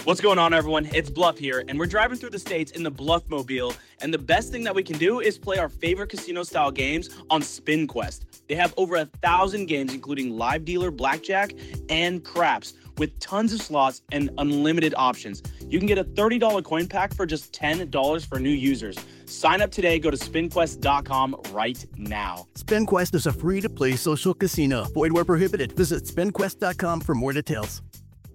What's going on, everyone? It's Bluff here, and we're driving through the states in the Bluff-mobile, and the best thing that we can do is play our favorite casino-style games on SpinQuest. They have over 1,000 games, including live dealer, blackjack, and craps, with tons of slots and unlimited options. You can get a $30 coin pack for just $10 for new users. Sign up today. Go to SpinQuest.com right now. SpinQuest is a free-to-play social casino. Void where prohibited. Visit SpinQuest.com for more details.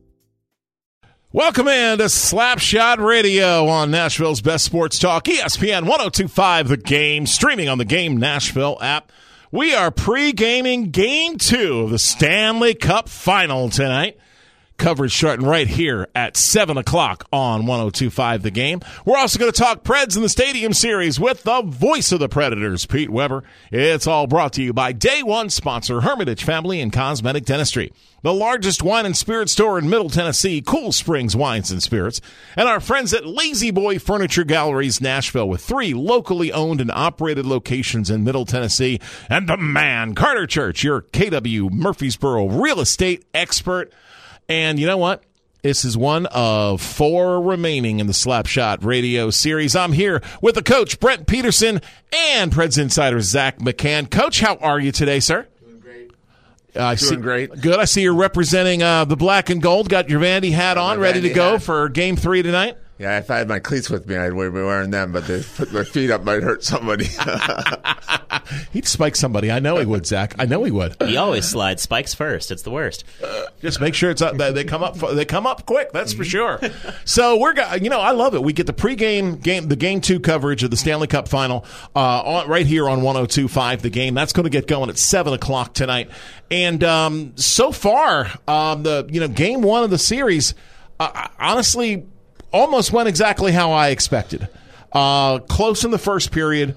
Welcome in to Slapshot Radio on Nashville's Best Sports Talk, ESPN 102.5 The Game, streaming on the Game Nashville app. We are pre-gaming Game 2 of the Stanley Cup Final tonight. Coverage starting right here at 7 o'clock on 102.5 The Game. We're also going to talk Preds in the Stadium Series with the voice of the Predators, Pete Weber. It's all brought to you by Day One sponsor, Hermitage Family and Cosmetic Dentistry, the largest wine and spirit store in Middle Tennessee, Cool Springs Wines and Spirits, and our friends at Lazy Boy Furniture Galleries, Nashville, with 3 locally owned and operated locations in Middle Tennessee, and the man, Carter Church, your KW Murfreesboro real estate expert. And you know what? This is one of 4 remaining in the Slapshot Radio series. I'm here with the coach, Brent Peterson, and Preds insider, Zach McCann. Coach, how are you today, sir? Doing great. Doing great. Good. I see you're representing the black and gold. Got your Vandy hat on, ready to go for Game 3 tonight? Yeah, if I had my cleats with me, I'd be wearing them, but to put my feet up might hurt somebody. He'd spike somebody. I know he would, Zach. I know he would. He always slides spikes first. It's the worst. Just make sure it's up. They come up. They come up quick. That's for sure. So I love it. We get the pregame game, the Game 2 coverage of the Stanley Cup Final, right here on 102.5 The Game. That's going to get going at 7 o'clock tonight. And so far, Game 1 of the series, honestly, almost went exactly how I expected. Close in the first period.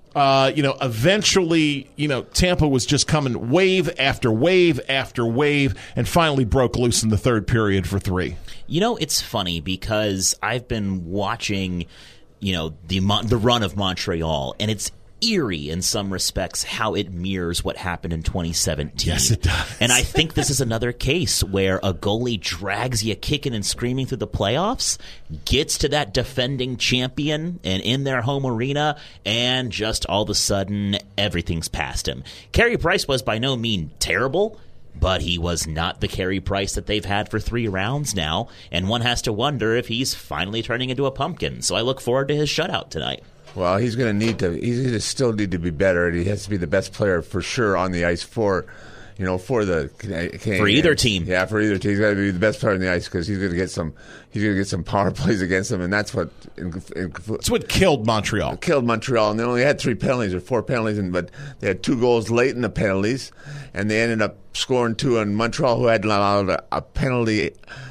Eventually, Tampa was just coming wave after wave after wave and finally broke loose in the third period for 3. It's funny because I've been watching, the run of Montreal, and it's eerie in some respects how it mirrors what happened in 2017. Yes, it does. And I think this is another case where a goalie drags you kicking and screaming through the playoffs, gets to that defending champion and in their home arena, and just all of a sudden everything's past him. Carey Price was by no means terrible, but he was not the Carey Price that they've had for 3 rounds now, and one has to wonder if he's finally turning into a pumpkin. So I look forward to his shutout tonight. Well, he's going to still need to be better, and he has to be the best player for sure on the ice for the Canadiens. For either team. Yeah, for either team. He's got to be the best player on the ice because he's going to get some power plays against them, and that's what killed Montreal. And they only had 3 penalties or 4 penalties, but they had 2 goals late in the penalties, and they ended up scoring 2 on Montreal, who had allowed a penalty,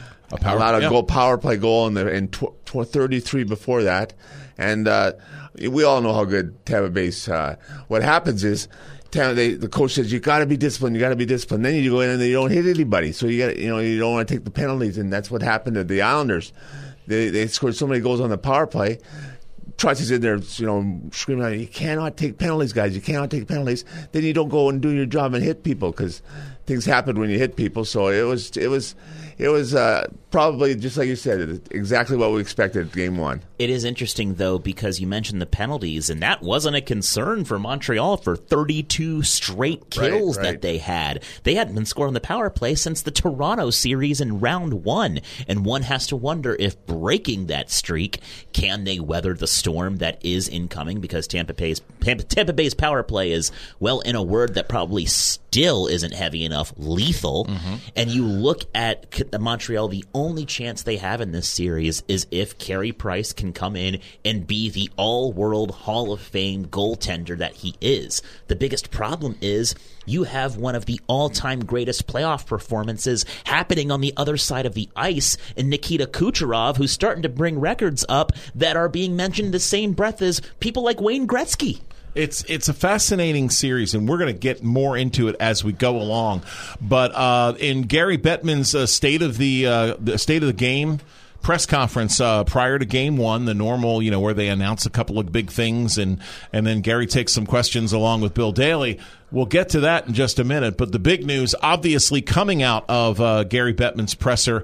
power play goal in 33 before that, and we all know how good Tampa Bay's. What happens is, the coach says you got to be disciplined. You got to be disciplined. Then you go in and you don't hit anybody, so you don't want to take the penalties, and that's what happened to the Islanders. They scored so many goals on the power play. Trotsy's in there, screaming out, "You cannot take penalties, guys! You cannot take penalties." Then you don't go and do your job and hit people because things happen when you hit people. So it was probably, just like you said, exactly what we expected Game 1. It is interesting, though, because you mentioned the penalties, and that wasn't a concern for Montreal for 32 straight kills that they had. They hadn't been scoring the power play since the Toronto series in round 1, and one has to wonder if breaking that streak, can they weather the storm that is incoming, because Tampa Bay's power play is, well, in a word that probably still isn't heavy enough, lethal. And you look at Montreal, the only chance they have in this series is if Carey Price can come in and be the all-world Hall of Fame goaltender that he is. The biggest problem is you have one of the all-time greatest playoff performances happening on the other side of the ice in Nikita Kucherov, who's starting to bring records up that are being mentioned in the same breath as people like Wayne Gretzky. It's a fascinating series, and we're going to get more into it as we go along. But in Gary Bettman's state of the game press conference prior to Game 1, the normal, where they announce a couple of big things, and then Gary takes some questions along with Bill Daly. We'll get to that in just a minute. But the big news, obviously, coming out of Gary Bettman's presser,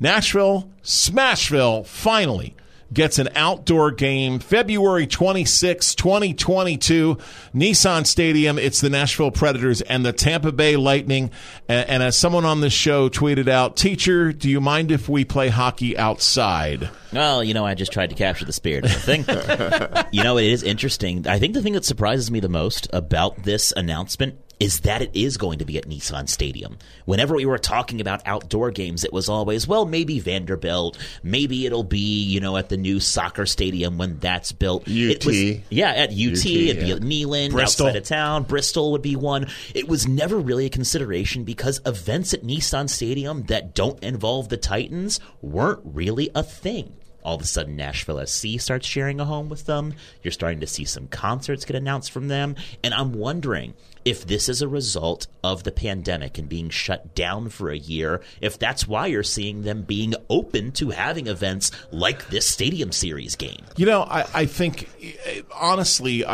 Nashville, Smashville, finally gets an outdoor game February 26, 2022, Nissan Stadium. It's the Nashville Predators and the Tampa Bay Lightning. And as someone on this show tweeted out, "Teacher, do you mind if we play hockey outside?" Well, I just tried to capture the spirit of the thing. It is interesting. I think the thing that surprises me the most about this announcement is that it is going to be at Nissan Stadium. Whenever we were talking about outdoor games, it was always, well, maybe Vanderbilt, maybe it'll be, at the new soccer stadium when that's built. At UT. It'd be at Neyland, Bristol. outside of town. Bristol would be one. It was never really a consideration because events at Nissan Stadium that don't involve the Titans weren't really a thing. All of a sudden, Nashville SC starts sharing a home with them. You're starting to see some concerts get announced from them. And I'm wondering if this is a result of the pandemic and being shut down for a year, if that's why you're seeing them being open to having events like this Stadium Series game. I think, honestly,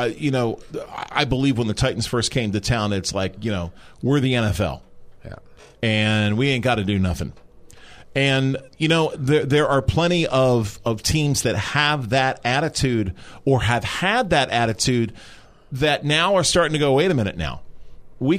I believe when the Titans first came to town, it's like, we're the NFL. Yeah. And we ain't got to do nothing. And, there are plenty of teams that have that attitude or have had that attitude that now are starting to go, wait a minute now. We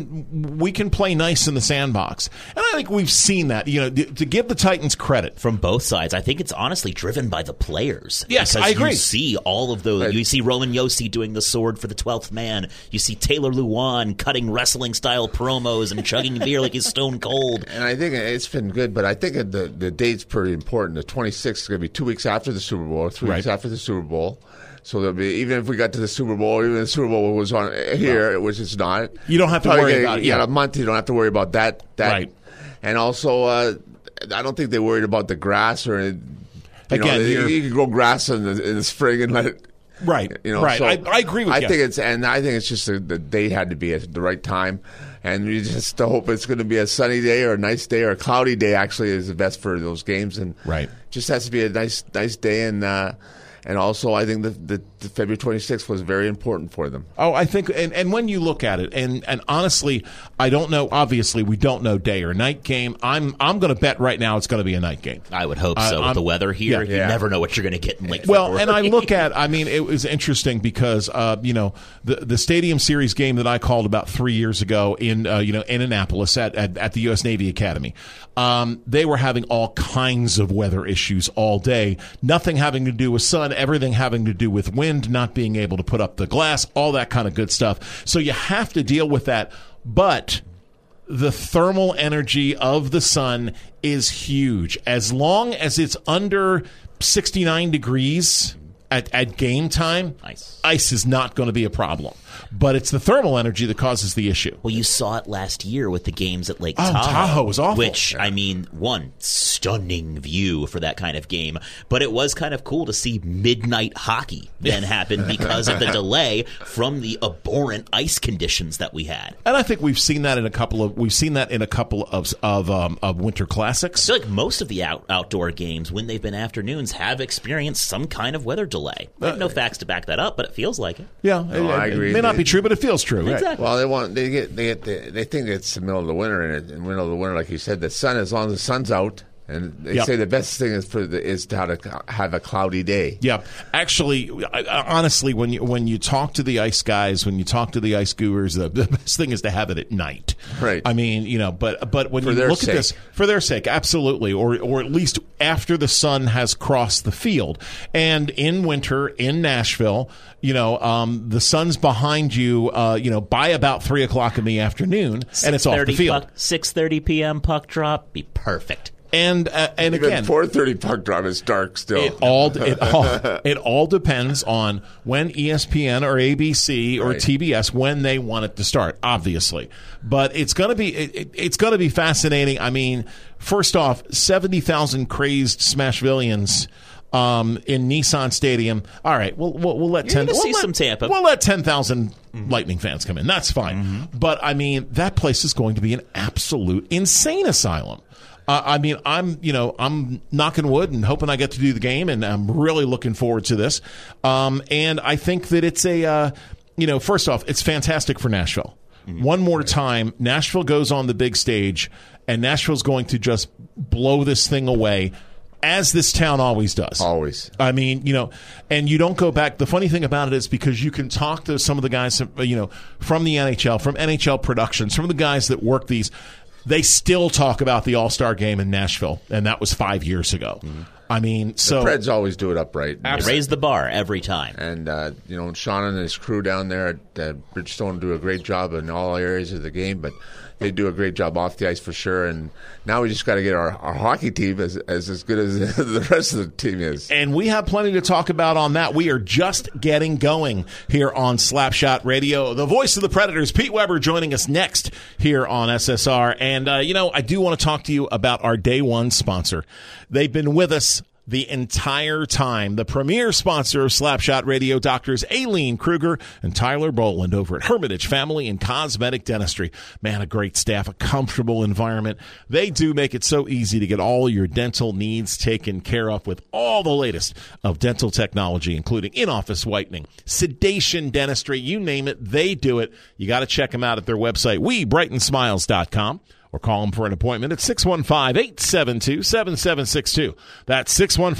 can play nice in the sandbox. And I think we've seen that, to give the Titans credit. From both sides. I think it's honestly driven by the players. Yes, because I agree. You see all of those. Right. You see Roman Yossi doing the sword for the 12th man. You see Taylor Lewan cutting wrestling-style promos and chugging beer like he's stone cold. And I think it's been good, but I think the date's pretty important. The 26th is going to be 2 weeks after the Super Bowl, 3 weeks after the Super Bowl. So there'll be, even if we got to the Super Bowl, even if the Super Bowl was on here, which it's not. You don't have to worry about it. Yeah, a month, you don't have to worry about that. Right. And also, I don't think they worried about the grass or, you can grow grass in the spring and let it. Right. Right. So I agree with you. I think it's just the date had to be at the right time. And we just hope it's going to be a sunny day or a nice day or a cloudy day actually is the best for those games. And just has to be a nice day. And also, I think the February 26th was very important for them. Oh, I think, and when you look at it, and honestly, I don't know. Obviously, we don't know day or night game. I'm going to bet right now it's going to be a night game. I would hope so. With the weather here, you never know what you're going to get in late February. And I look at, it was interesting because the Stadium Series game that I called about 3 years ago in Annapolis at the U.S. Navy Academy, they were having all kinds of weather issues all day. Nothing having to do with sun. Everything having to do with wind, not being able to put up the glass, all that kind of good stuff. So you have to deal with that. But the thermal energy of the sun is huge. As long as it's under 69 degrees at game time, ice is not going to be a problem. But it's the thermal energy that causes the issue. Well, you saw it last year with the games at Lake Tahoe. Tahoe was awful. Which, one stunning view for that kind of game. But it was kind of cool to see midnight hockey then happen because of the delay from the abhorrent ice conditions that we had. And I think we've seen that in a couple of winter classics. I feel like most of the outdoor games, when they've been afternoons, have experienced some kind of weather delay. I have no facts to back that up, but it feels like it. Yeah, I agree. It may not be true, but it feels true. Exactly. Right? Well, they think it's the middle of the winter, and in the middle of the winter, like you said, the sun, as long as the sun's out, and they say the best thing is to have a cloudy day. Yeah, actually, honestly, when you talk to the ice guys, when you talk to the ice gurus, the best thing is to have it at night. Right. But when you look at this, for their sake, absolutely, or at least after the sun has crossed the field, and in winter in Nashville, the sun's behind you, by about 3:00 in the afternoon, and it's off the field. 6:30 p.m. puck drop, be perfect. And even again, 4:30 puck drop is dark still. It all depends on when ESPN or ABC or TBS when they want it to start, obviously. But it's going to be fascinating. First off, 70,000 crazed Smashvillians in Nissan Stadium. All right, we'll let some Tampa. We'll let 10,000 Lightning fans come in. That's fine. Mm-hmm. But that place is going to be an absolute insane asylum. I'm knocking wood and hoping I get to do the game, and I'm really looking forward to this. And I think that it's first off, it's fantastic for Nashville. one more time, Nashville goes on the big stage, and Nashville's going to just blow this thing away, as this town always does. Always. I mean, and you don't go back. The funny thing about it is because you can talk to some of the guys, from the NHL, from NHL Productions, from the guys that work these, they still talk about the All-Star game in Nashville, and that was 5 years ago. Mm-hmm. I mean, so the Preds always do it upright. Raise the bar every time. And, Sean and his crew down there at Bridgestone do a great job in all areas of the game, but they do a great job off the ice for sure. And now we just got to get our hockey team as good as the rest of the team is. And we have plenty to talk about on that. We are just getting going here on Slapshot Radio. The voice of the Predators, Pete Weber, joining us next here on SSR. And, I do want to talk to you about our day one sponsor. They've been with us the entire time. The premier sponsor of Slapshot Radio, Doctors Aileen Kruger and Tyler Boland over at Hermitage Family and Cosmetic Dentistry. Man, a great staff, a comfortable environment. They do make it so easy to get all your dental needs taken care of with all the latest of dental technology, including in-office whitening, sedation dentistry, you name it, they do it. You got to check them out at their website, WeBrightenSmiles.com. Or call them for an appointment at 615-872-7762. That's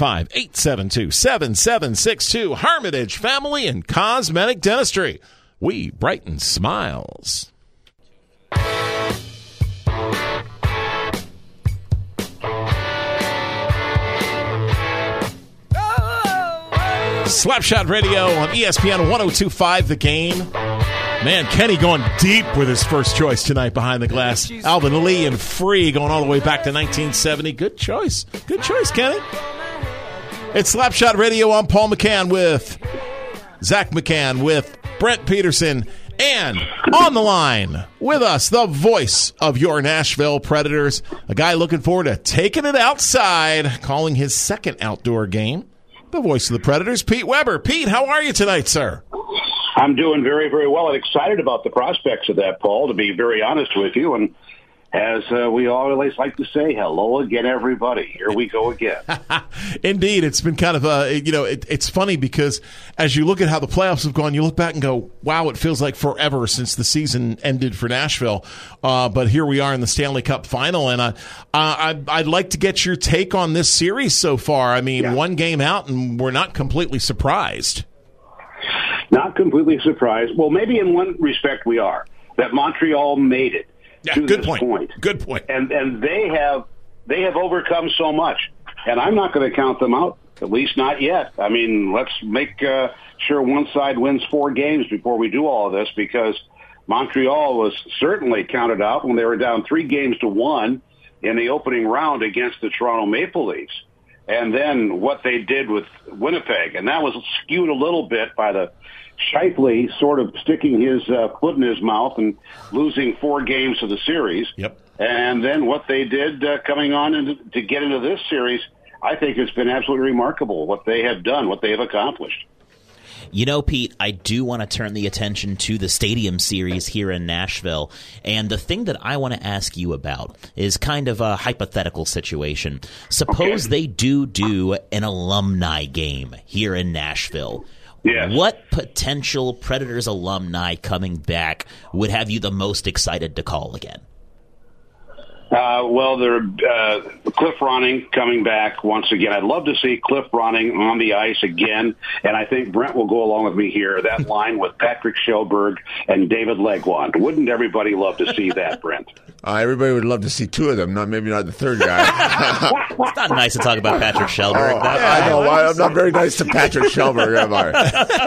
615-872-7762. Hermitage Family and Cosmetic Dentistry. We brighten smiles. Slapshot Radio on ESPN 102.5 The Game. Man, Kenny going deep with his first choice tonight behind the glass. Alvin Lee and Free going all the way back to 1970. Good choice. Good choice, Kenny. It's Slapshot Radio. I'm Paul McCann with Zach McCann with Brent Peterson. And on the line with us, the voice of your Nashville Predators, a guy looking forward to taking it outside, calling his second outdoor game. The voice of the Predators, Pete Weber. Pete, how are you tonight, sir? I'm doing very, very well and excited about the prospects of that, Paul, to be very honest with you. And as we always like to say, hello again, everybody. Here we go again. Indeed. It's been kind of it's funny because as you look at how the playoffs have gone, you look back and go, wow, it feels like forever since the season ended for Nashville. But here we are in the Stanley Cup final. And I'd like to get your take on this series so far. I mean, one game out and we're not completely surprised. Not completely surprised. Well, maybe in one respect we are, that Montreal made it to this point. Good point. And they have overcome so much. And I'm not going to count them out, at least not yet. I mean, let's make sure one side wins 4 games before we do all of this, because Montreal was certainly counted out when they were down 3-1 in the opening round against the Toronto Maple Leafs. And then what they did with Winnipeg, and that was skewed a little bit by the Scheifele sort of sticking his foot in his mouth and losing 4 games of the series. Yep. And then what they did coming on to get into this series, I think it's been absolutely remarkable what they have done, what they have accomplished. You know, Pete, I do want to turn the attention to the Stadium Series here in Nashville. And the thing that I want to ask you about is kind of a hypothetical situation. Suppose they do an alumni game here in Nashville. Yes. What potential Predators alumni coming back would have you the most excited to call again? Well, Cliff Ronning coming back once again. I'd love to see Cliff Ronning on the ice again, and I think Brent will go along with me here. That line with Patrick Shelberg and David Legwand. Wouldn't everybody love to see that, Brent? Everybody would love to see 2 of them, maybe not the third guy. It's not nice to talk about Patrick Shelberg. I know. I'm not very nice to Patrick Shelberg, am I?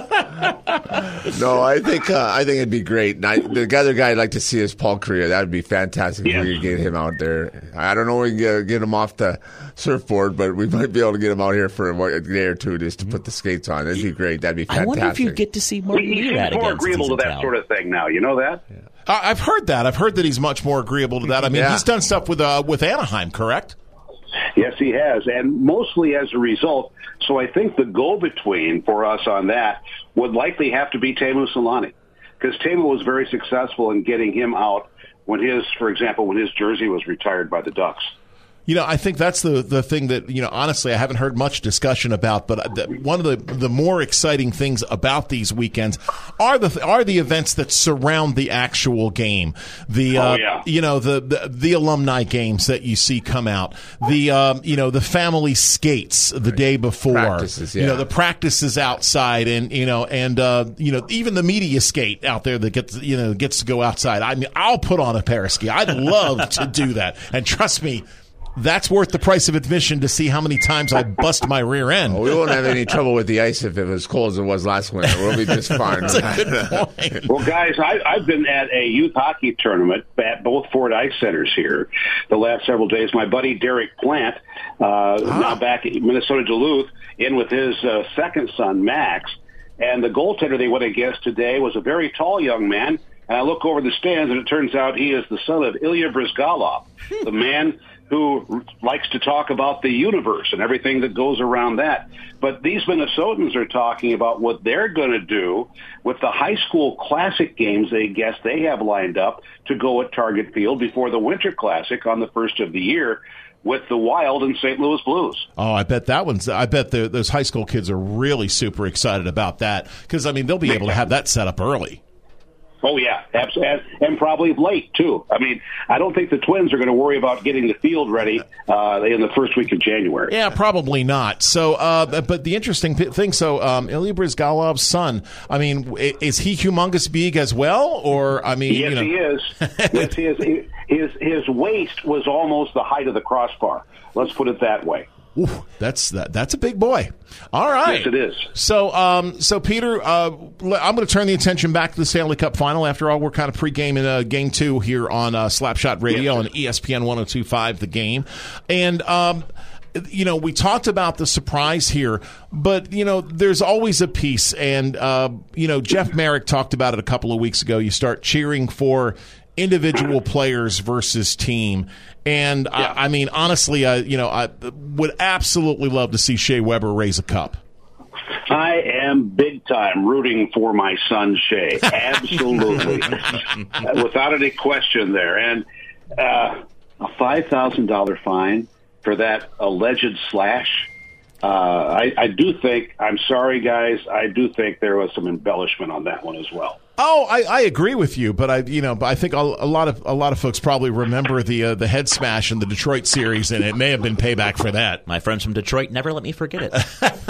No, I think it'd be great. The other guy I'd like to see is Paul Kariya. That would be fantastic if we could get him out there. I don't know if we can get him off the surfboard, but we might be able to get him out here for a day or 2 just to put the skates on. That'd be great. That'd be fantastic. I wonder if you get to see Martin Erat again. He's more agreeable to that sort of thing now. You know that? Yeah. I've heard that. I've heard that he's much more agreeable to that. I mean, he's done stuff with Anaheim, correct? Yes, he has, and mostly as a result. So I think the go-between for us on that would likely have to be Teemu Selanne, because Teemu was very successful in getting him out when his jersey was retired by the Ducks. I think that's the thing that, honestly, I haven't heard much discussion about, but one of the more exciting things about these weekends are the events that surround the actual game. The alumni games that you see come out, the family skates the day before, practices, the practices outside, and even the media skate out there that gets to go outside. I mean, I'll put on a pair of ski. I'd love to do that, and trust me, that's worth the price of admission to see how many times I bust my rear end. Well, we won't have any trouble with the ice if it was cold as it was last winter. We'll be just fine. That's a good point. Well, guys, I've been at a youth hockey tournament at both Ford Ice Centers here the last several days. My buddy Derek Plant, now back at Minnesota Duluth, in with his second son, Max. And the goaltender they went against today was a very tall young man. And I look over the stands, and it turns out he is the son of Ilya Bryzgalov, the man who likes to talk about the universe and everything that goes around that. But these Minnesotans are talking about what they're going to do with the high school classic games they have lined up to go at Target Field before the Winter Classic on the first of the year with the Wild and St. Louis Blues. Oh, I bet those high school kids are really super excited about that because, they'll be able to have that set up early. Oh, yeah, absolutely, and probably late, too. I don't think the Twins are going to worry about getting the field ready in the first week of January. Yeah, probably not. So, but the interesting thing, Ilya Bryzgalov's son, is he humongous big as well? Or, Yes, he is. Yes, he is. His waist was almost the height of the crossbar. Let's put it that way. Ooh, that's a big boy. All right. Yes, it is. So Peter, I'm going to turn the attention back to the Stanley Cup Final. After all, we're kind of pre-gaming Game 2 here on Slapshot Radio on ESPN 102.5 The Game. And, we talked about the surprise here, but, there's always a piece. And, Jeff Merrick talked about it a couple of weeks ago. You start cheering for individual players versus team. And, honestly, I would absolutely love to see Shea Weber raise a cup. I am big time rooting for my son, Shea. Absolutely. Without any question there. And a $5,000 fine for that alleged slash. I do think, I'm sorry, guys, I do think there was some embellishment on that one as well. Oh, I agree with you, but I think a lot of folks probably remember the head smash in the Detroit series, and it may have been payback for that. My friends from Detroit never let me forget it.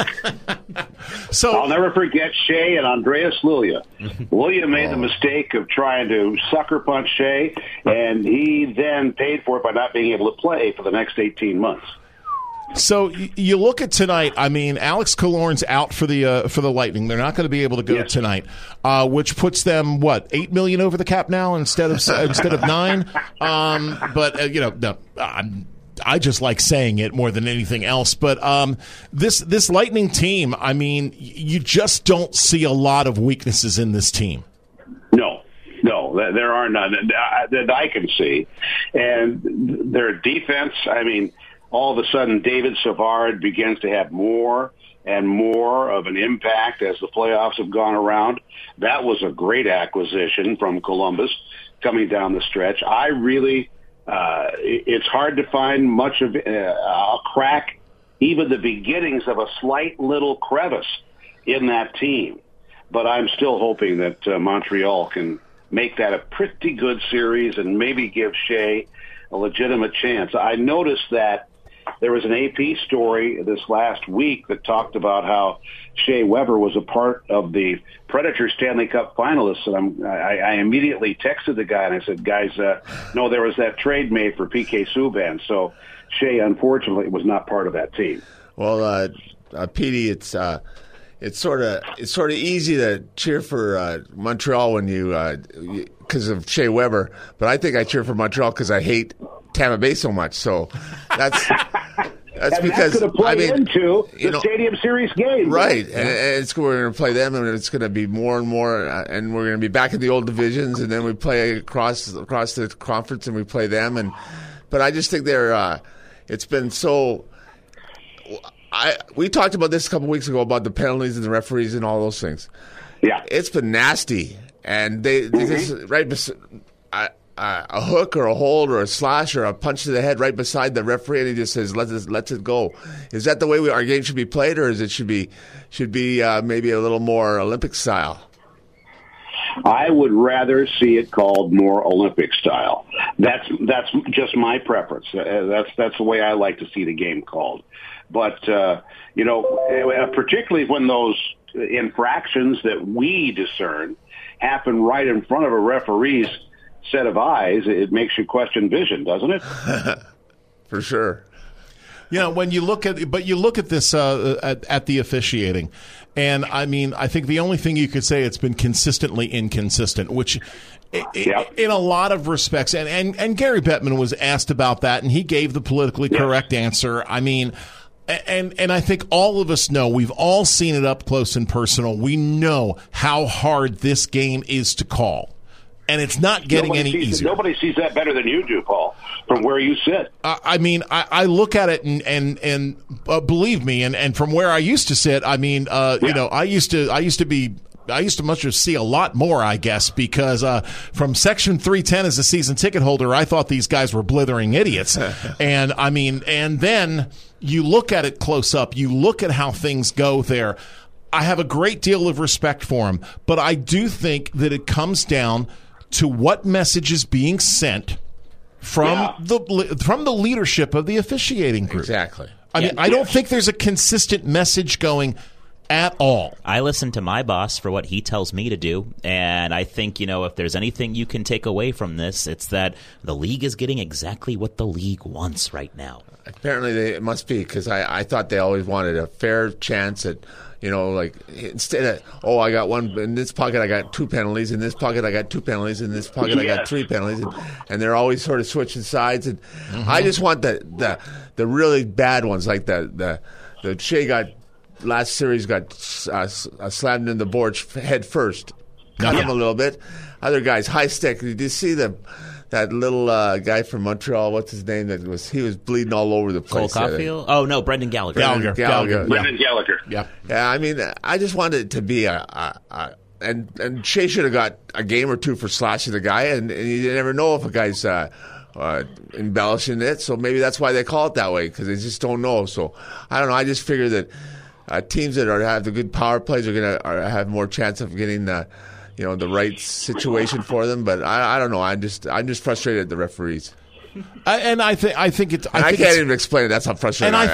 So I'll never forget Shea and Andreas Lulia. Lulia made the mistake of trying to sucker punch Shea, and he then paid for it by not being able to play for the next 18 months. So you look at tonight. Alex Killorn's out for the Lightning. They're not going to be able to go tonight, which puts them $8 million over the cap now instead of $9 million. But no, I just like saying it more than anything else. But this Lightning team, you just don't see a lot of weaknesses in this team. No, there are none that I can see, and their defense. All of a sudden, David Savard begins to have more and more of an impact as the playoffs have gone around. That was a great acquisition from Columbus coming down the stretch. I really, it's hard to find much of a crack, even the beginnings of a slight little crevice in that team. But I'm still hoping that Montreal can make that a pretty good series and maybe give Shea a legitimate chance. I noticed that there was an AP story this last week that talked about how Shea Weber was a part of the Predators Stanley Cup finalists. And I immediately texted the guy and I said, guys, no, there was that trade made for PK Subban. So Shea, unfortunately, was not part of that team. Well, Petey, it's sort of easy to cheer for Montreal when you because of Shea Weber, but I think I cheer for Montreal because I hate Tampa Bay so much. So that's because that's going to play into the Stadium Series game, right? And we're going to play them, and it's going to be more and more, and we're going to be back in the old divisions, and then we play across the conference, and we play them, but I just think they're it's been so. We talked about this a couple of weeks ago about the penalties and the referees and all those things. Yeah, it's been nasty, and they just right. a hook or a hold or a slash or a punch to the head right beside the referee, and he just says, "Let it go." Is that the way our game should be played, or is it should be maybe a little more Olympic style? I would rather see it called more Olympic style. That's just my preference. That's the way I like to see the game called. But particularly when those infractions that we discern happen right in front of a referee's set of eyes, it makes you question vision, doesn't it? For sure. When you look at this at the officiating, and I mean, I think the only thing you could say, it's been consistently inconsistent, which in a lot of respects, and Gary Bettman was asked about that, and he gave the politically correct answer. I mean, and I think all of us know, we've all seen it up close and personal. We know how hard this game is to call. And it's not getting any easier. Nobody sees that better than you do, Paul, from where you sit. I mean, I look at it and believe me, and from where I used to sit, I mean, I used to much see a lot more, I guess, because from Section 310 as a season ticket holder, I thought these guys were blithering idiots. And I mean, and then you look at it close up, you look at how things go there. I have a great deal of respect for him, but I do think that it comes down to what message is being sent from the leadership of the officiating group. Exactly. I mean, I don't think there's a consistent message going at all. I listen to my boss for what he tells me to do, and I think, if there's anything you can take away from this, it's that the league is getting exactly what the league wants right now. Apparently it must be, because I thought they always wanted a fair chance at, instead of, I got one in this pocket, I got 2 penalties, in this pocket I got 2 penalties, in this pocket I got 3 penalties, and they're always sort of switching sides. And I just want the really bad ones, like the Shea got last series got slammed in the boards head first, cut him a little bit. Other guys, high stick. Did you see that little guy from Montreal? What's his name? He was bleeding all over the place. Cole Caulfield? Oh no, Brendan Gallagher. Gallagher. Brendan Gallagher. Yeah. Yeah. I mean, I just wanted it to be and Shea should have got a game or 2 for slashing the guy, and you never know if a guy's embellishing it. So maybe that's why they call it that way, because they just don't know. So I don't know. I just figure that teams that have the good power plays are going to have more chance of getting the right situation for them. But I don't know. I'm just frustrated at the referees. I think it's. I can't even explain it. That's how frustrating. And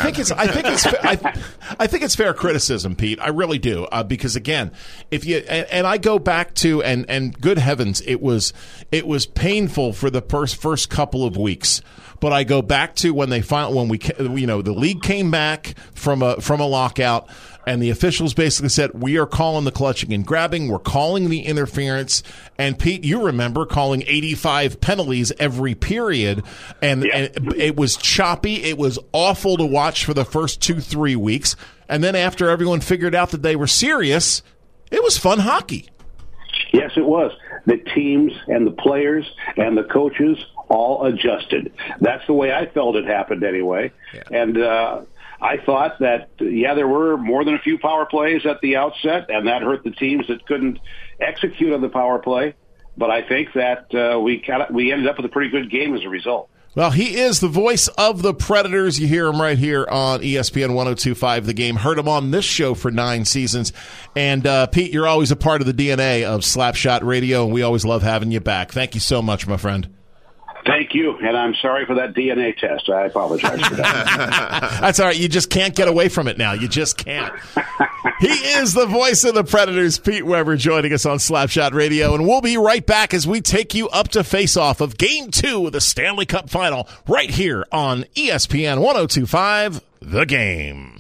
I think it's fair criticism, Pete. I really do, because again, if you and I go back to and good heavens, it was painful for the first couple of weeks. But I go back to when the league came back from a lockout, and the officials basically said, we are calling the clutching and grabbing, we're calling the interference. And Pete, you remember calling 85 penalties every period, and it was choppy. It was awful to watch for the first 2-3 weeks. And then after everyone figured out that they were serious, it was fun hockey. Yes, it was. The teams and the players and the coaches all adjusted. That's the way I felt it happened anyway. Yeah. And I thought that, there were more than a few power plays at the outset, and that hurt the teams that couldn't execute on the power play. But I think that we ended up with a pretty good game as a result. Well, he is the voice of the Predators. You hear him right here on ESPN 102.5 The Game. Heard him on this show for 9 seasons. And, Pete, you're always a part of the DNA of Slapshot Radio, and we always love having you back. Thank you so much, my friend. Thank you, and I'm sorry for that DNA test. I apologize for that. That's all right. You just can't get away from it now. You just can't. He is the voice of the Predators, Pete Weber, joining us on Slapshot Radio, and we'll be right back as we take you up to face-off of Game 2 of the Stanley Cup Final right here on ESPN 102.5 The Game.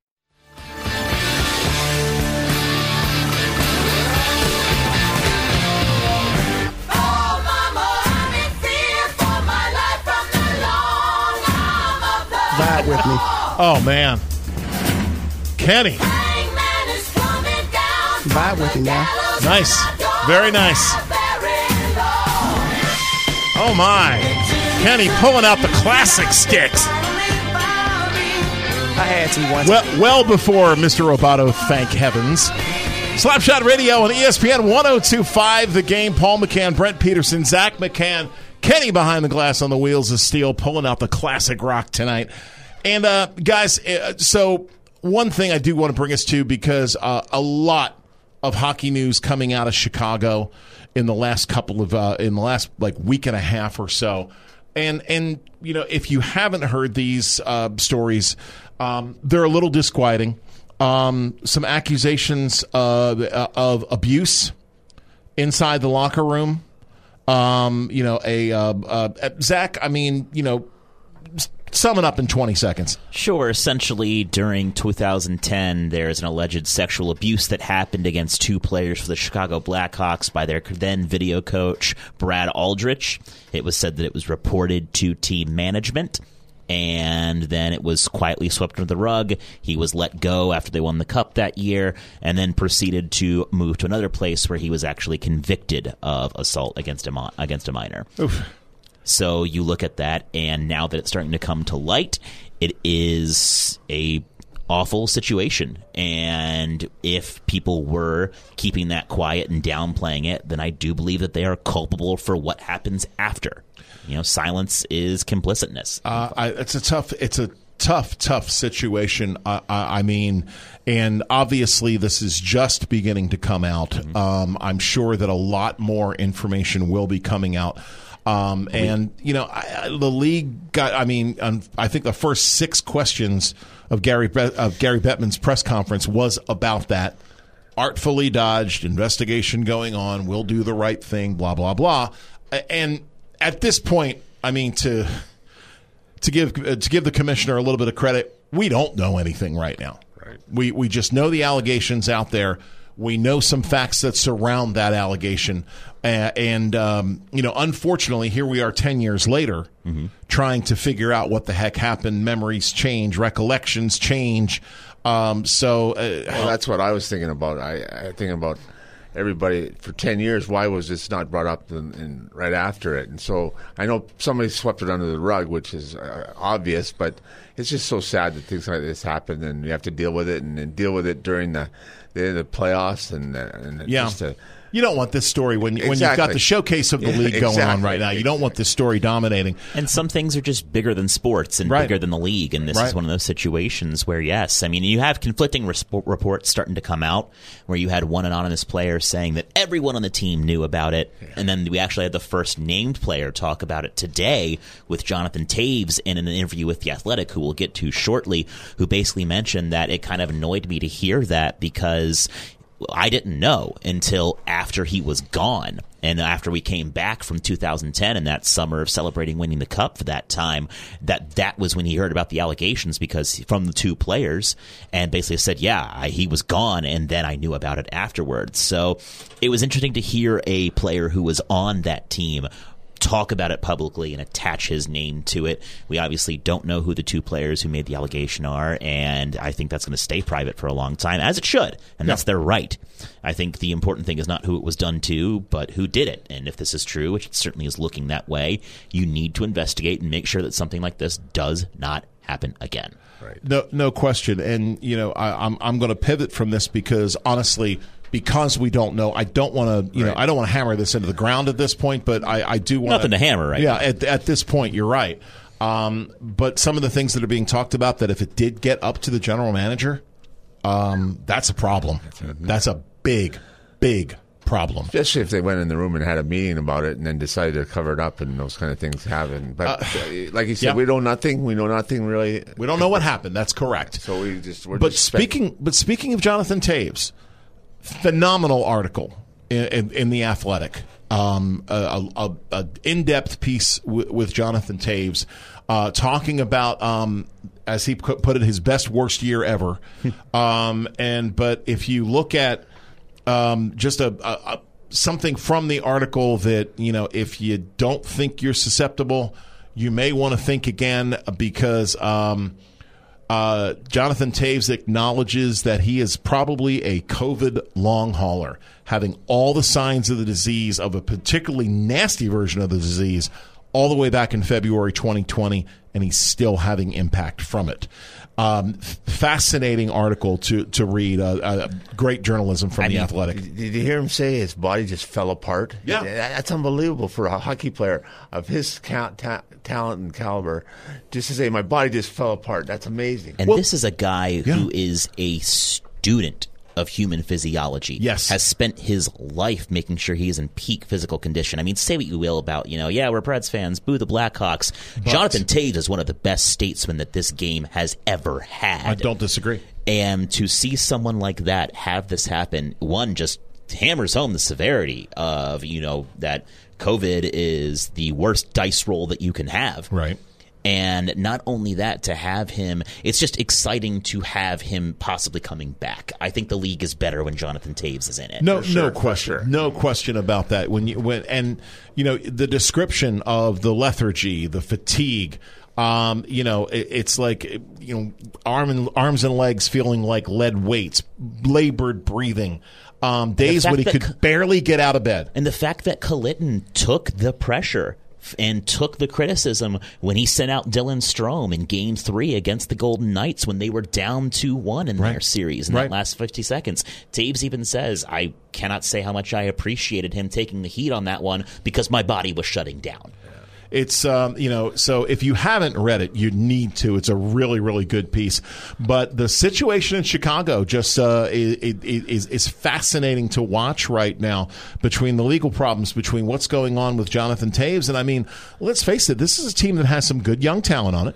Vibe with me. Oh, man. Kenny. Vibe with me now. Nice. Very nice. Oh, my. Kenny pulling out the classic sticks. I had to once. Well before Mr. Roboto, thank heavens. Slapshot Radio on ESPN 102.5 The Game. Paul McCann, Brent Peterson, Zach McCann, Kenny behind the glass on the wheels of steel, pulling out the classic rock tonight. And, guys, so one thing I do want to bring us to, because a lot of hockey news coming out of Chicago in the last week and a half or so. And if you haven't heard these stories, they're a little disquieting. Some accusations of abuse inside the locker room. Zach, sum it up in 20 seconds. Sure. Essentially, during 2010, there's an alleged sexual abuse that happened against two players for the Chicago Blackhawks by their then video coach, Brad Aldrich. It was said that it was reported to team management, and then it was quietly swept under the rug. He was let go after they won the Cup that year, and then proceeded to move to another place where he was actually convicted of assault against a minor. Oof. So you look at that, and now that it's starting to come to light, it is a awful situation. And if people were keeping that quiet and downplaying it, then I do believe that they are culpable for what happens after. Silence is complicitness. It's a tough situation. And obviously this is just beginning to come out. Mm-hmm. I'm sure that a lot more information will be coming out. The league got, I think the first 6 questions of Gary Bettman's press conference was about that. Artfully dodged, investigation going on, we'll do the right thing, blah, blah, blah. And at this point, to give the commissioner a little bit of credit, we don't know anything right now. Right. We just know the allegations out there. We know some facts that surround that allegation. Unfortunately, here we are 10 years later, mm-hmm. trying to figure out what the heck happened. Memories change, recollections change. That's what I was thinking about. I think about everybody for 10 years. Why was this not brought up right after it? And so I know somebody swept it under the rug, which is obvious, but it's just so sad that things like this happen, and you have to deal with it, and deal with it during the playoffs, you don't want this story when you've got the showcase of the league going on right now. You don't want this story dominating. And some things are just bigger than sports and bigger than the league. And this is one of those situations where, yes, you have conflicting reports starting to come out where you had one anonymous player saying that everyone on the team knew about it. Yeah. And then we actually had the first named player talk about it today with Jonathan Toews in an interview with The Athletic, who we'll get to shortly, who basically mentioned that it kind of annoyed me to hear that because I didn't know until after he was gone. And after we came back from 2010 and that summer of celebrating winning the Cup for that time, that was when he heard about the allegations because from the two players, and basically said, he was gone, and then I knew about it afterwards. So it was interesting to hear a player who was on that team talk about it publicly and attach his name to it. We obviously don't know who the two players who made the allegation are, and I think that's going to stay private for a long time, as it should, and that's their right. I think the important thing is not who it was done to, but who did it. And if this is true, which it certainly is looking that way, you need to investigate and make sure that something like this does not happen again. Right. No question. And I'm going to pivot from this because honestly, because we don't know, I don't want to, I don't want to hammer this into the ground at this point, but I do want nothing to hammer right now. At this point, you're right. But some of the things that are being talked about, that if it did get up to the general manager, that's a problem. That's a big problem. Especially if they went in the room and had a meeting about it and then decided to cover it up and those kind of things happen. But like you said, we know nothing. We know nothing really. We don't know what happened. That's correct. So speaking of Jonathan Toews, phenomenal article in The Athletic. A in-depth piece with Jonathan Toews talking about, as he put it, his best worst year ever. But if you look at just something from the article that, if you don't think you're susceptible, you may want to think again, because Jonathan Toews acknowledges that he is probably a COVID long hauler, having all the signs of the disease, of a particularly nasty version of the disease, all the way back in February 2020, and he's still having impact from it. Fascinating article to read. Great journalism from The Athletic. Did you hear him say his body just fell apart? Yeah. That's unbelievable for a hockey player of his talent and caliber. Just to say, my body just fell apart. That's amazing. And this is a guy who is a student of human physiology. Yes. Has spent his life making sure he is in peak physical condition. I mean, say what you will about, we're Preds fans, boo the Blackhawks. But Jonathan Toews is one of the best statesmen that this game has ever had. I don't disagree. And to see someone like that have this happen, one, just hammers home the severity of, that COVID is the worst dice roll that you can have. Right. And not only that, to have him, it's just exciting to have him possibly coming back. I think the league is better when Jonathan Toews is in it. No question. No question about that. The description of the lethargy, the fatigue, it's like, arms and legs feeling like lead weights, labored breathing. Days when he could barely get out of bed. And the fact that Colliton took the pressure and took the criticism when he sent out Dylan Strome in Game 3 against the Golden Knights when they were down 2-1 in their series in that last 50 seconds. Toews even says, I cannot say how much I appreciated him taking the heat on that one because my body was shutting down. It's, so if you haven't read it, you need to. It's a really, really good piece. But the situation in Chicago just is fascinating to watch right now between the legal problems, between what's going on with Jonathan Toews. And, I mean, let's face it, this is a team that has some good young talent on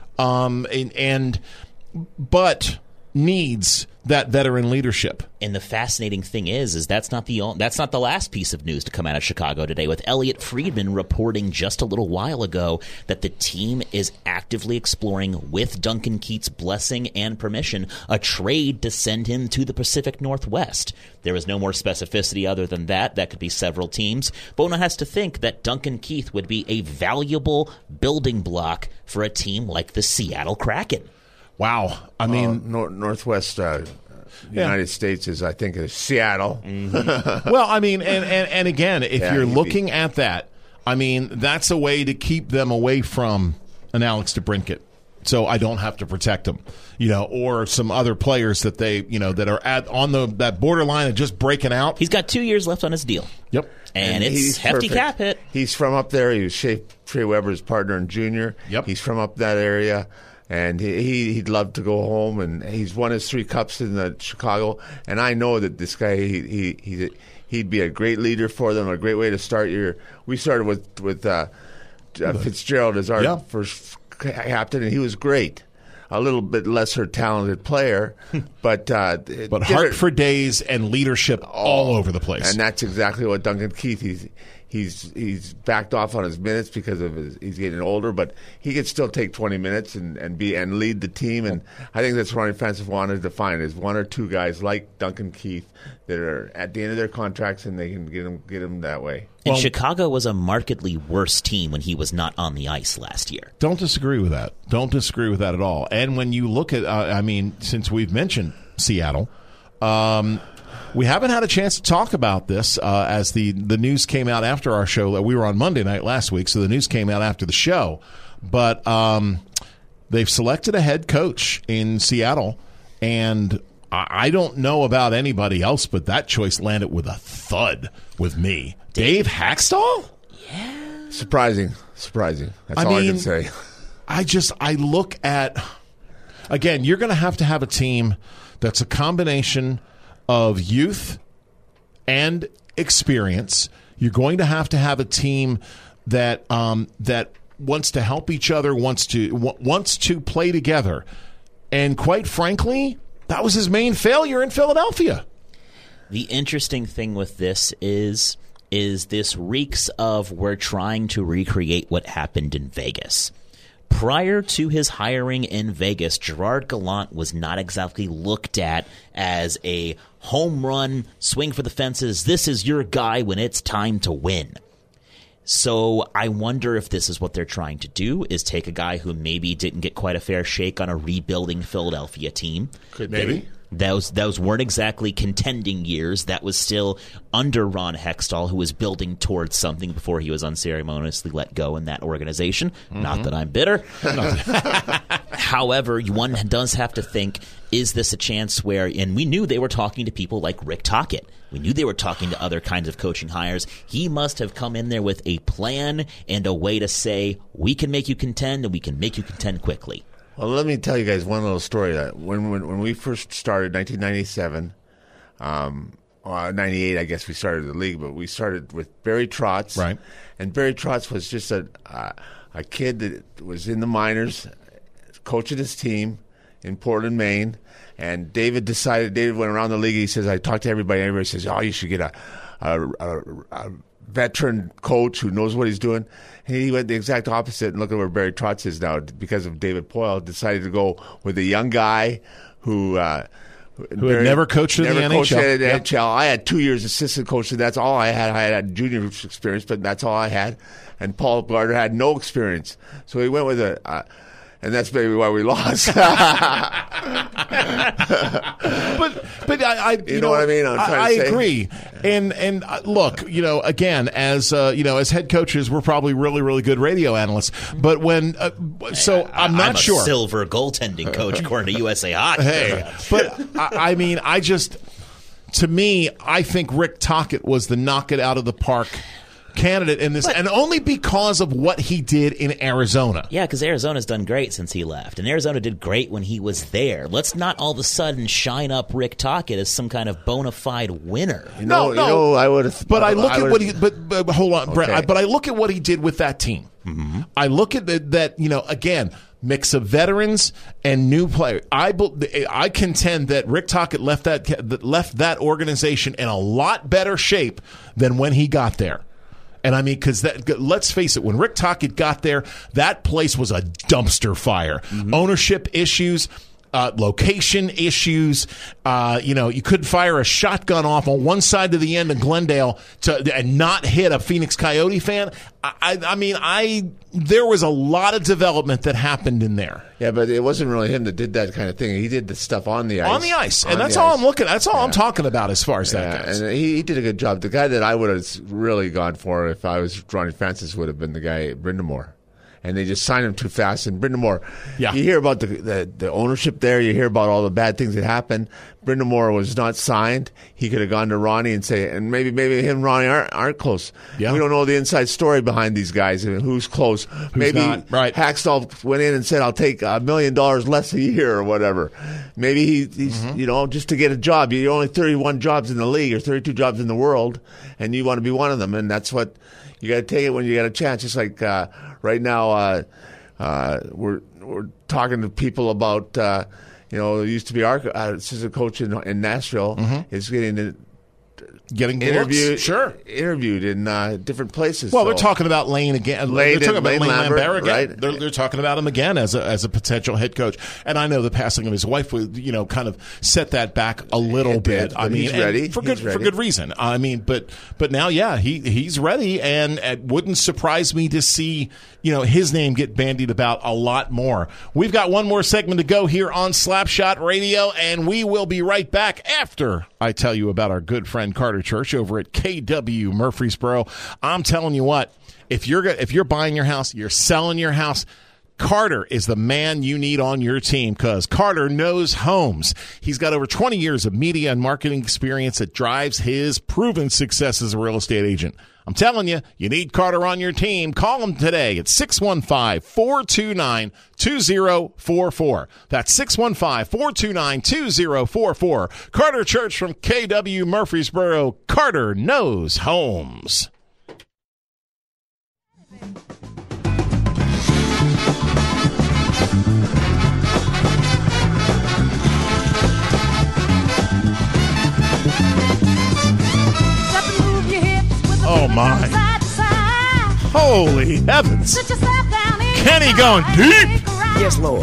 it, but needs that veteran leadership. And the fascinating thing is that's not the last piece of news to come out of Chicago today, with Elliot Friedman reporting just a little while ago that the team is actively exploring, with Duncan Keith's blessing and permission, a trade to send him to the Pacific Northwest. There is no more specificity other than that. That could be several teams. But one has to think that Duncan Keith would be a valuable building block for a team like the Seattle Kraken. Wow. I mean, Northwest United States is, I think, is Seattle. Mm-hmm. Well, I mean, and again, if you're looking at that, I mean, that's a way to keep them away from an Alex DeBrincat. So I don't have to protect them, or some other players that they, that are on that borderline of just breaking out. He's got 2 years left on his deal. Yep. And it's hefty cap hit. He's from up there. He was Shea Weber's partner in junior. Yep. He's from up that area. And he'd love to go home, and he's won his 3 cups in Chicago. And I know that this guy, he'd be a great leader for them, a great way to start your. We started with Fitzgerald as our first captain, and he was great. A little bit lesser talented player, but heart for days and leadership all over the place. And that's exactly what Duncan Keith. He's backed off on his minutes because of he's getting older, but he could still take 20 minutes and lead the team. And I think that's what Ronnie Francis wanted to find is 1 or 2 guys like Duncan Keith that are at the end of their contracts, and they can get them that way. And Chicago was a markedly worse team when he was not on the ice last year. Don't disagree with that. Don't disagree with that at all. And when you look at, since we've mentioned Seattle, we haven't had a chance to talk about this as the news came out after our show. We were on Monday night last week, so the news came out after the show. But they've selected a head coach in Seattle, and I don't know about anybody else, but that choice landed with a thud with me. Dave Haxtell? Yeah. Surprising. That's all I can say. I look at, again, you're going to have a team that's a combination of youth and experience. You're going to have a team that wants to help each other, wants to play together. And quite frankly, that was his main failure in Philadelphia. The interesting thing with this is this reeks of we're trying to recreate what happened in Vegas. Prior to his hiring in Vegas, Gerard Gallant was not exactly looked at as a home run, swing for the fences, this is your guy when it's time to win. So I wonder if this is what they're trying to do, is take a guy who maybe didn't get quite a fair shake on a rebuilding Philadelphia team. Maybe. Those weren't exactly contending years. That was still under Ron Hextall, who was building towards something before he was unceremoniously let go in that organization. Mm-hmm. Not that I'm bitter. However, one does have to think, is this a chance where, and we knew they were talking to people like Rick Tocchet. We knew they were talking to other kinds of coaching hires. He must have come in there with a plan and a way to say, we can make you contend and we can make you contend quickly. Well, let me tell you guys one little story. When we first started, 1997, 98, I guess we started the league, but we started with Barry Trotz. Right. And Barry Trotz was just a kid that was in the minors, coaching his team in Portland, Maine. And David went around the league. He says, I talked to everybody. Everybody says, oh, you should get a veteran coach who knows what he's doing. And he went the exact opposite, and look at where Barry Trotz is now because of David Poile. Decided to go with a young guy who had never coached in the NHL. I had 2 years assistant coach, and that's all I had. I had junior experience, but that's all I had. And Paul Gardner had no experience. So he went with and that's maybe why we lost. but I you know what I mean? I agree. And look, again, as head coaches, we're probably really, really good radio analysts. But when, I'm not sure. I'm a silver goaltending coach according to USA Hockey. Hey, but to me, I think Rick Tocchet was the knock it out of the park candidate in this, and only because of what he did in Arizona. Yeah, because Arizona's done great since he left, and Arizona did great when he was there. Let's not all of a sudden shine up Rick Tocchet as some kind of bona fide winner. No, I would have. But I look at what he. But hold on, Brett. Okay. But I look at what he did with that team. Mm-hmm. I look at that. Again, mix of veterans and new players. I contend that Rick Tocchet left that organization in a lot better shape than when he got there. And I mean, because let's face it, when Rick Tocchet got there, that place was a dumpster fire. Mm-hmm. Ownership issues, location issues. You couldn't fire a shotgun off on one side of the end of Glendale and not hit a Phoenix Coyote fan. There was a lot of development that happened in there. Yeah, but it wasn't really him that did that kind of thing. He did the stuff on the ice. On the ice. And that's all I'm looking at. That's all I'm talking about as far as that goes. And he did a good job. The guy that I would have really gone for if I was Ronnie Francis would have been the guy, Brind'Amour. And they just signed him too fast. And Brind'Amour, you hear about the ownership there. You hear about all the bad things that happened. Brind'Amour was not signed. He could have gone to Ronnie and say, and maybe him and Ronnie aren't close. Yeah. We don't know the inside story behind these guys and who's close. Maybe not. Right. Hextall went in and said, I'll take $1 million less a year or whatever. Maybe he's just to get a job. You're only 31 jobs in the league or 32 jobs in the world, and you want to be one of them. And that's what you got to take it when you got a chance. Just like right now, we're talking to people about, there used to be our assistant coach in Nashville is getting interviewed in different places. Well, they're talking about Lane again. They're talking about Lane Lambert again. Right? They're talking about him again as a potential head coach. And I know the passing of his wife would, kind of set that back a little bit. He's ready for good reason. I mean, but now, he's ready, and it wouldn't surprise me to see his name get bandied about a lot more. We've got one more segment to go here on Slapshot Radio, and we will be right back after I tell you about our good friend Carter Church over at KW Murfreesboro. I'm telling you what, if you're buying your house, you're selling your house, Carter is the man you need on your team because Carter knows homes. He's got over 20 years of media and marketing experience that drives his proven success as a real estate agent. I'm telling you, you need Carter on your team. Call him today at 615-429-2044. That's 615-429-2044. Carter Church from KW Murfreesboro. Carter knows homes. Oh, my. Holy heavens. Kenny going deep. Yes, Lord.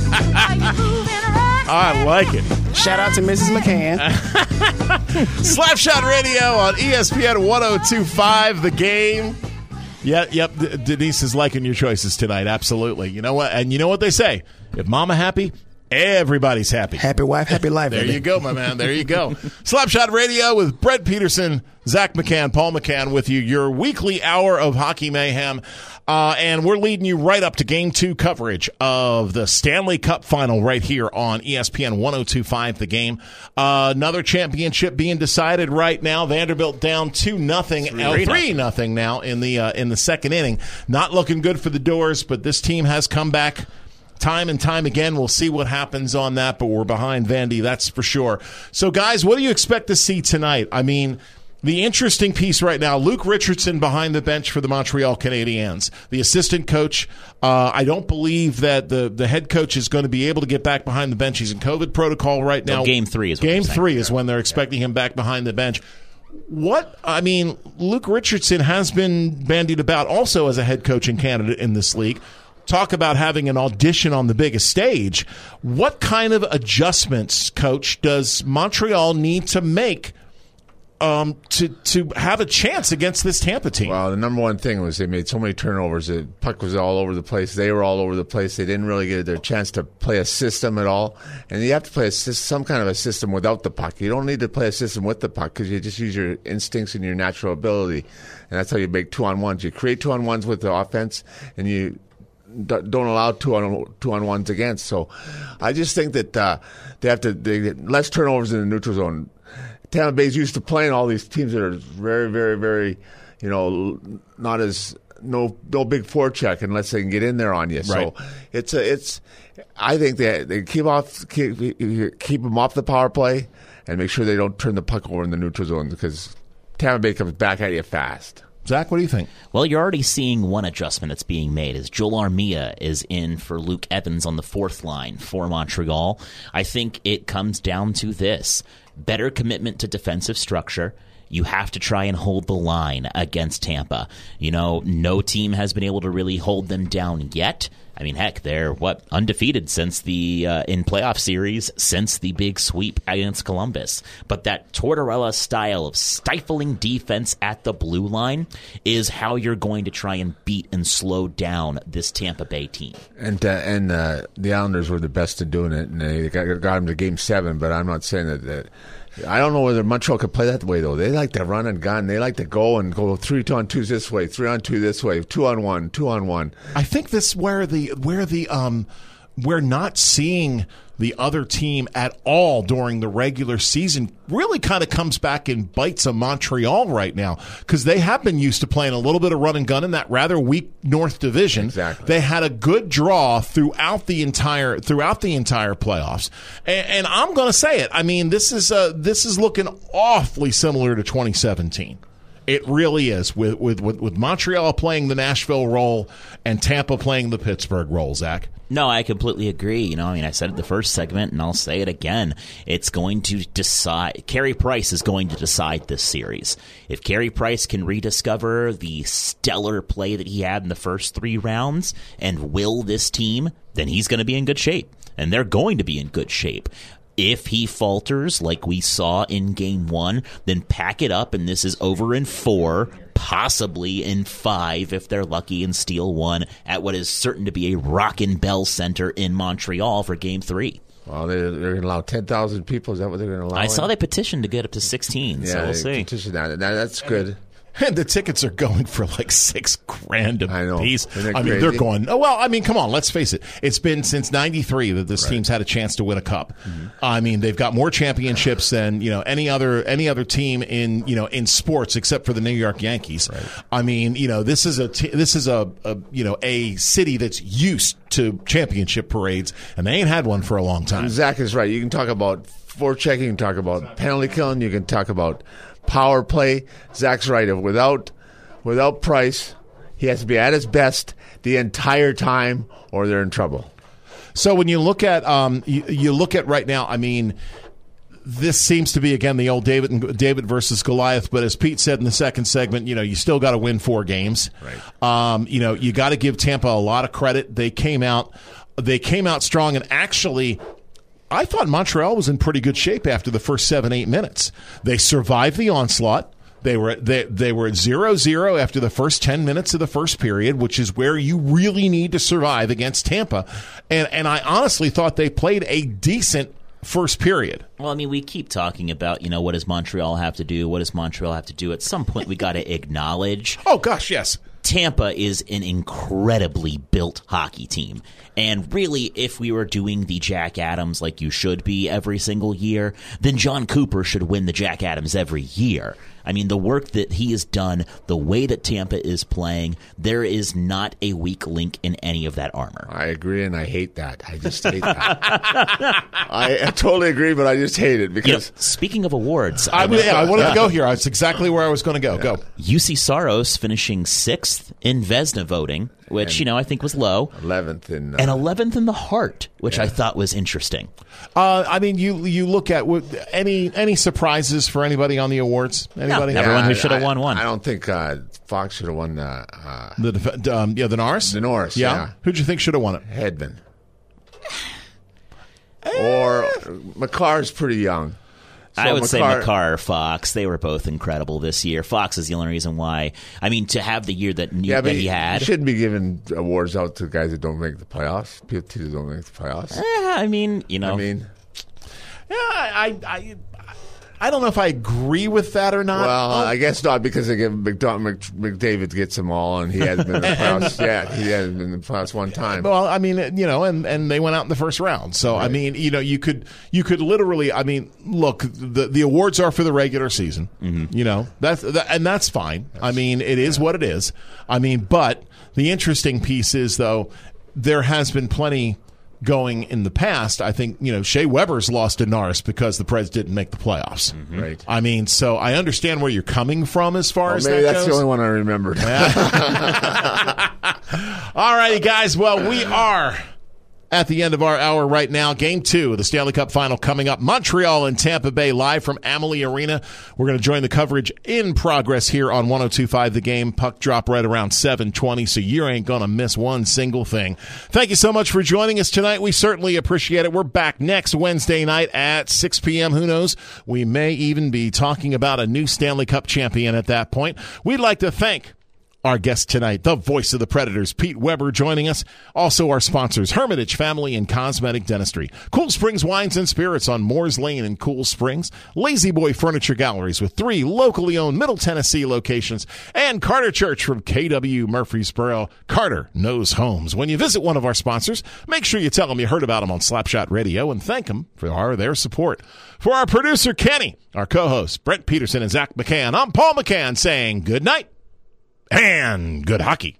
I like it. Shout out to Mrs. McCann. Slapshot Radio on ESPN 102.5, The Game. Yep. Denise is liking your choices tonight. Absolutely. You know what? And you know what they say? If mama happy, Everybody's happy. Happy wife, happy life. There you go, my man. There you go. Slapshot Radio with Brett Peterson, Zach McCann, Paul McCann with you, your weekly hour of hockey mayhem. And we're leading you right up to Game 2 coverage of the Stanley Cup Final right here on ESPN 102.5 The Game. Another championship being decided right now. Vanderbilt down 2-0, 3-0 now in the second inning. Not looking good for the Doors, but this team has come back time and time again. We'll see what happens on that, but we're behind Vandy, that's for sure. So, guys, what do you expect to see tonight? I mean, the interesting piece right now, Luke Richardson behind the bench for the Montreal Canadiens. The assistant coach, I don't believe that the head coach is going to be able to get back behind the bench. He's in COVID protocol right now. So Game 3 is what Game 3 is when they're expecting him back behind the bench. Luke Richardson has been bandied about also as a head coach in Canada in this league. Talk about having an audition on the biggest stage. What kind of adjustments, Coach, does Montreal need to make to have a chance against this Tampa team? Well, the number one thing was they made so many turnovers. The puck was all over the place. They were all over the place. They didn't really get their chance to play a system at all. And you have to play some kind of a system without the puck. You don't need to play a system with the puck because you just use your instincts and your natural ability. And that's how you make 2-on-1s. You create 2-on-1s with the offense, and you don't allow 2-on-1s against. So I just think that they get less turnovers in the neutral zone. Tampa Bay's used to playing all these teams that are very, very, very, not as no big forecheck unless they can get in there on you. Right. So I think they keep them off the power play and make sure they don't turn the puck over in the neutral zone because Tampa Bay comes back at you fast. Zach, what do you think? Well, you're already seeing one adjustment that's being made as Joel Armia is in for Luke Evans on the fourth line for Montreal. I think it comes down to this. Better commitment to defensive structure. You have to try and hold the line against Tampa. No team has been able to really hold them down yet. I mean, heck, they're undefeated since in playoff series since the big sweep against Columbus. But that Tortorella style of stifling defense at the blue line is how you're going to try and beat and slow down this Tampa Bay team. And the Islanders were the best at doing it, and they got them to Game 7. But I'm not saying that. I don't know whether Montreal could play that way, though. They like to run and gun. They like to go 3-on-2s this way, 3-on-2 this way, 2-on-1, 2-on-1. I think this where we're not seeing the other team at all during the regular season really kind of comes back and bites of Montreal right now because they have been used to playing a little bit of run and gun in that rather weak North Division. Exactly. They had a good draw throughout the entire playoffs, and I'm going to say it. I mean, this is looking awfully similar to 2017. It really is with Montreal playing the Nashville role and Tampa playing the Pittsburgh role, Zach. No, I completely agree. I said it the first segment, and I'll say it again. It's going to decide. Carey Price is going to decide this series. If Carey Price can rediscover the stellar play that he had in the first 3 rounds and will this team, then he's going to be in good shape, and they're going to be in good shape. If he falters, like we saw in Game 1, then pack it up, and this is over in 4, possibly in 5 if they're lucky and steal 1 at what is certain to be a rockin' Bell Center in Montreal for Game 3. Well, they're going to allow 10,000 people. Is that what they're going to allow? I saw they petitioned to get up to 16, so we'll see. That's good. And the tickets are going for like $6,000 a piece. They're going. Oh, well, I mean, come on, let's face it. It's been since '93 that this team's had a chance to win a cup. Mm-hmm. I mean, they've got more championships than any other team in sports except for the New York Yankees. Right. I mean, this is a city that's used to championship parades, and they ain't had one for a long time. And Zach is right. You can talk about forechecking, you can talk about penalty killing, you can talk about power play. Zach's right. Without Price, he has to be at his best the entire time, or they're in trouble. So when you look at you look at right now, I mean, this seems to be again the old David versus Goliath. But as Pete said in the second segment, you still got to win 4 games. Right. You got to give Tampa a lot of credit. They came out strong, and actually, I thought Montreal was in pretty good shape after the first 7-8 minutes. They survived the onslaught. They were at 0-0 after the first 10 minutes of the first period, which is where you really need to survive against Tampa. And I honestly thought they played a decent first period. Well, I mean, we keep talking about, what does Montreal have to do? What does Montreal have to do? At some point, we got to acknowledge. Oh, gosh, yes. Tampa is an incredibly built hockey team. And really, if we were doing the Jack Adams like you should be every single year, then John Cooper should win the Jack Adams every year. I mean, the work that he has done, the way that Tampa is playing, there is not a weak link in any of that armor. I agree, and I hate that. I just hate that. I totally agree, but I just hate it because... speaking of awards... I wanted to go here. That's exactly where I was going to go. Yeah. Go. UC Saros finishing 6th in Vezina voting, which, I think was low. 11th in... and 11th in the Hart, which I thought was interesting. I mean, you look at any surprises for anybody on the awards? Anybody? No, everyone who should have won. I don't think Fox should have won the Norris. The Norris. Yeah. Who'd you think should have won it? Hedman. Or McCarr's pretty young. So I would say McCarr or Fox. They were both incredible this year. Fox is the only reason why. I mean, to have the year that he had. You shouldn't be giving awards out to guys that don't make the playoffs. People that don't make the playoffs. I don't know if I agree with that or not. Well, I guess not because they give McDavid gets them all, and he hasn't been in the playoffs. He hasn't been in the playoffs one time. Well, I mean, and they went out in the first round. So right. I mean, you could literally. I mean, look, the awards are for the regular season. Mm-hmm. That's fine. I mean, it is what it is. I mean, but the interesting piece is though, there has been plenty going in the past. I think, Shea Weber's lost to Norris because the Preds didn't make the playoffs. Mm-hmm. Right. I mean, so I understand where you're coming from as far as maybe that that's goes. The only one I remembered. All righty, guys. Well, we are at the end of our hour right now. Game 2 of the Stanley Cup Final coming up. Montreal and Tampa Bay live from Amalie Arena. We're going to join the coverage in progress here on 102.5 The Game. Puck drop right around 7:20, so you ain't going to miss one single thing. Thank you so much for joining us tonight. We certainly appreciate it. We're back next Wednesday night at 6 p.m. Who knows? We may even be talking about a new Stanley Cup champion at that point. We'd like to thank our guest tonight, the voice of the Predators, Pete Weber, joining us. Also our sponsors, Hermitage Family and Cosmetic Dentistry, Cool Springs Wines and Spirits on Moores Lane in Cool Springs, Lazy Boy Furniture Galleries with 3 locally owned Middle Tennessee locations, and Carter Church from KW Murfreesboro. Carter knows homes. When you visit one of our sponsors, make sure you tell them you heard about them on Slapshot Radio and thank them for their support. For our producer, Kenny, our co-hosts, Brent Peterson and Zach McCann, I'm Paul McCann saying good night and good hockey.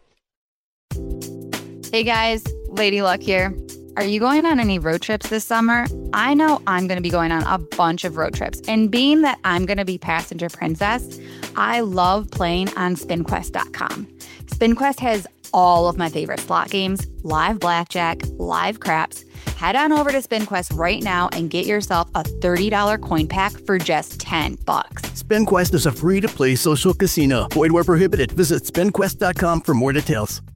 Hey guys, Lady Luck here. Are you going on any road trips this summer? I know I'm going to be going on a bunch of road trips. And being that I'm going to be passenger princess, I love playing on SpinQuest.com. SpinQuest has all of my favorite slot games, live blackjack, live craps. Head on over to SpinQuest right now and get yourself a $30 coin pack for just $10. SpinQuest is a free-to-play social casino. Void where prohibited. Visit SpinQuest.com for more details.